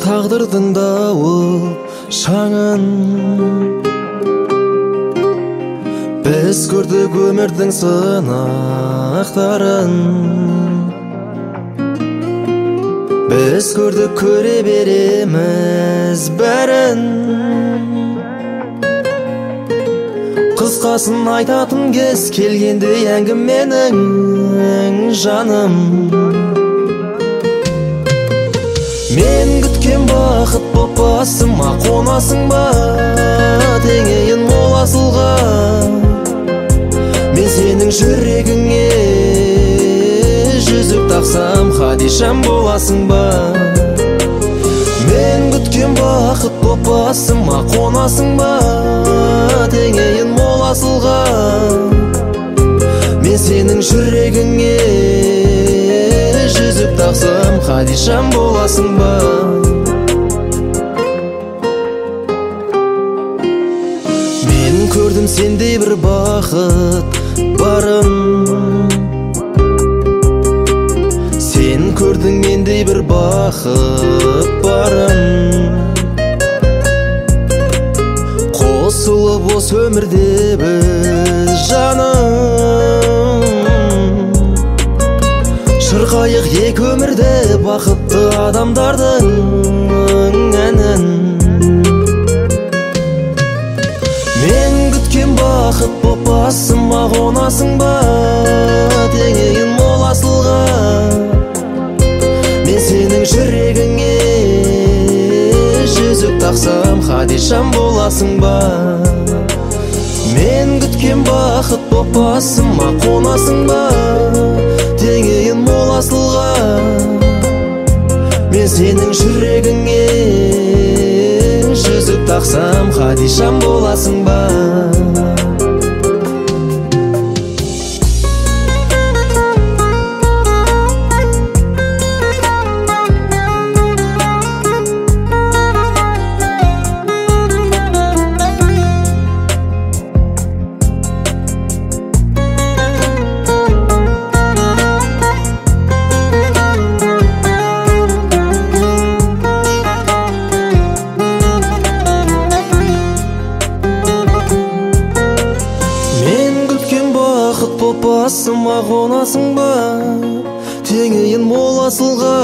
тағдырдың дауыл шаңын. Біз көрдік өмірдің сынақтарын, біз көрдік көре береміз бәрін. Қысқасын айтатын кез келгенде әңгіменің жаным. Мен күткен бақыт боп басыма қонасың ба, теңейін мол асылға. Мен сенің жүрегіңе жүзік тақсам, хадишам боласың ба. Мен күткен бақыт боп басыма қонасың ба, теңейін мол асылға. Мен сенің жүрегіңе жүзік тақсам, хадишам боласың ба. Мен көрдім сендей бір бақыт барын, сен көрдің мендей бір бақыт барын. Қосылып осы өмірде біз жаным, шырқайық екі өмірде бақытты адамдардың әнін. Мен күткен бақыт боп басыма қонасың ба, теңейін мол асылға. Мен сенің жүрегіңе жүзік тақсам, хадишам боласың ба. Мен күткен бақыт боп басыма қонасың ба, теңейін мол асылға. Мен сенің жүрегіңе жүзік тақсам, хадишам боласың ба. Басыма қонасың ба, теңейін мол асылға.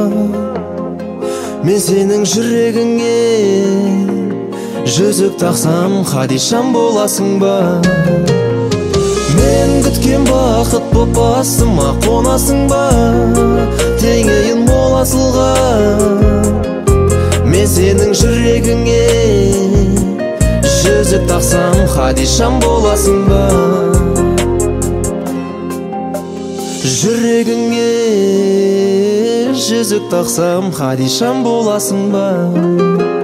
Мен сенің жүрегіңе жүзік тақсам, хадишам боласың ба. Мен күткен бақыт боп басыма қонасың ба, теңейін мол асылға. Мен сенің жүрегіңе жүзік тақсам, хадишам боласың ба. Жүрегіңе жүзік тақсам, хадишам боласың ба.